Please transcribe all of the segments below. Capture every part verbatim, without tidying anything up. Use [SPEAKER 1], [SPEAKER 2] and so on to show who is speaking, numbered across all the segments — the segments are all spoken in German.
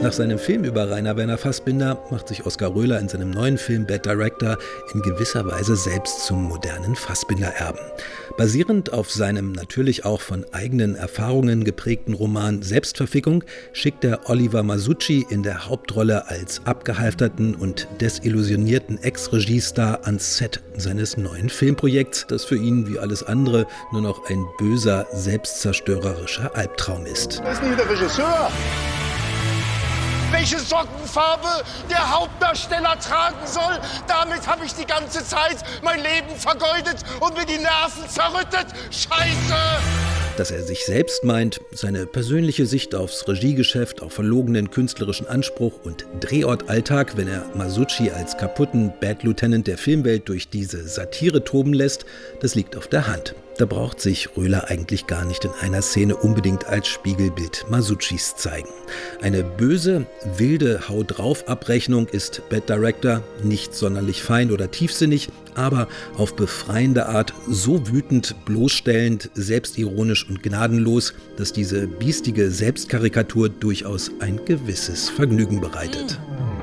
[SPEAKER 1] Nach seinem Film über Rainer Werner Fassbinder macht sich Oskar Röhler in seinem neuen Film Bad Director in gewisser Weise selbst zum modernen Fassbinder-Erben. Basierend auf seinem natürlich auch von eigenen Erfahrungen geprägten Roman Selbstverfickung schickt er Oliver Masucci in der Hauptrolle als abgehalfterten und desillusionierten Ex-Regiestar ans Set seines neuen Filmprojekts, das für ihn wie alles andere nur noch ein böser, selbstzerstörerischer Albtraum ist.
[SPEAKER 2] Das ist nicht der Regisseur. Welche Sockenfarbe der Hauptdarsteller tragen soll, damit habe ich die ganze Zeit mein Leben vergeudet und mir die Nerven zerrüttet. Scheiße!
[SPEAKER 1] Dass er sich selbst meint, seine persönliche Sicht aufs Regiegeschäft, auf verlogenen künstlerischen Anspruch und Drehortalltag, wenn er Masucci als kaputten Bad Lieutenant der Filmwelt durch diese Satire toben lässt, das liegt auf der Hand. Da braucht sich Röhler eigentlich gar nicht in einer Szene unbedingt als Spiegelbild Masuccis zeigen. Eine böse, wilde Hau-drauf-Abrechnung ist Bad Director nicht sonderlich fein oder tiefsinnig, aber auf befreiende Art so wütend, bloßstellend, selbstironisch und gnadenlos, dass diese biestige Selbstkarikatur durchaus ein gewisses Vergnügen bereitet.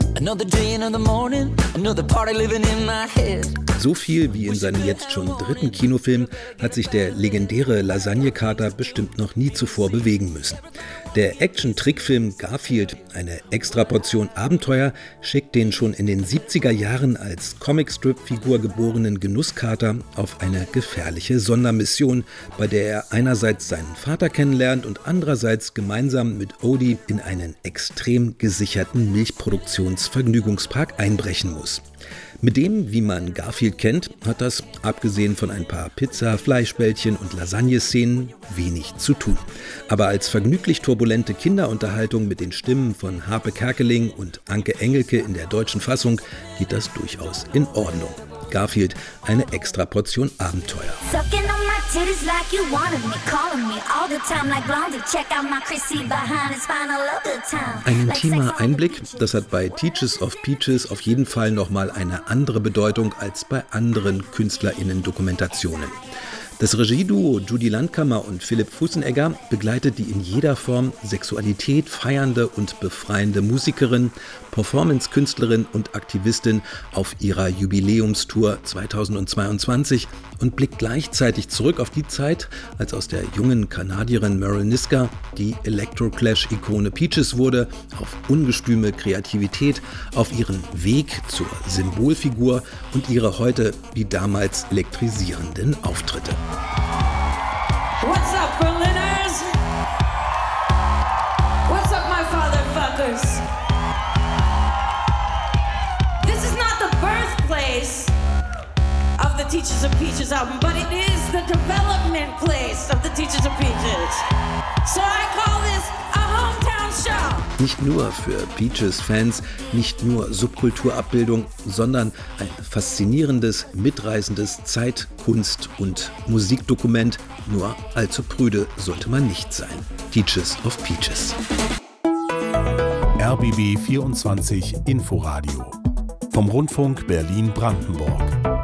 [SPEAKER 1] So viel wie in seinem jetzt schon dritten Kinofilm hat sich der legendäre Lasagnekater bestimmt noch nie zuvor bewegen müssen. Der Action-Trickfilm Garfield, eine Extraportion Abenteuer, schickt den schon in den siebziger Jahren als Comicstrip-Figur geborenen Genusskater auf eine gefährliche Sondermission, bei der er einerseits seinen Vater kennenlernt und andererseits gemeinsam mit Odie in einen extrem gesicherten Milchproduktionsvergnügungspark einbrechen muss. Mit dem, wie man Garfield kennt, hat das, abgesehen von ein paar Pizza-, Fleischbällchen und Lasagne-Szenen, wenig zu tun. Aber als vergnüglich turbulente Kinderunterhaltung mit den Stimmen von Harpe Kerkeling und Anke Engelke in der deutschen Fassung geht das durchaus in Ordnung. Garfield, eine extra Portion Abenteuer. Ein intimer Einblick, das hat bei Teachers of Peaches auf jeden Fall nochmal eine andere Bedeutung als bei anderen KünstlerInnen-Dokumentationen. Das Regieduo Judy Landkammer und Philipp Fussenegger begleitet die in jeder Form Sexualität feiernde und befreiende Musikerin, Performance-Künstlerin und Aktivistin auf ihrer Jubiläumstour zweitausendzweiundzwanzig und blickt gleichzeitig zurück auf die Zeit, als aus der jungen Kanadierin Meryl Niska die Electroclash-Ikone Peaches wurde, auf ungestüme Kreativität, auf ihren Weg zur Symbolfigur und ihre heute wie damals elektrisierenden Auftritte.
[SPEAKER 3] What's up, Berliners? What's up, my fatherfuckers? This is not the birthplace of the Teachers of Peaches album, but it is the development place of the Teachers of Peaches. So I call this a hometown show.
[SPEAKER 1] Nicht nur für Peaches-Fans, nicht nur Subkulturabbildung, sondern ein faszinierendes, mitreißendes Zeit-, Kunst- und Musikdokument. Nur allzu prüde sollte man nicht sein. Teachers of Peaches.
[SPEAKER 4] R B B vierundzwanzig Inforadio vom Rundfunk Berlin-Brandenburg.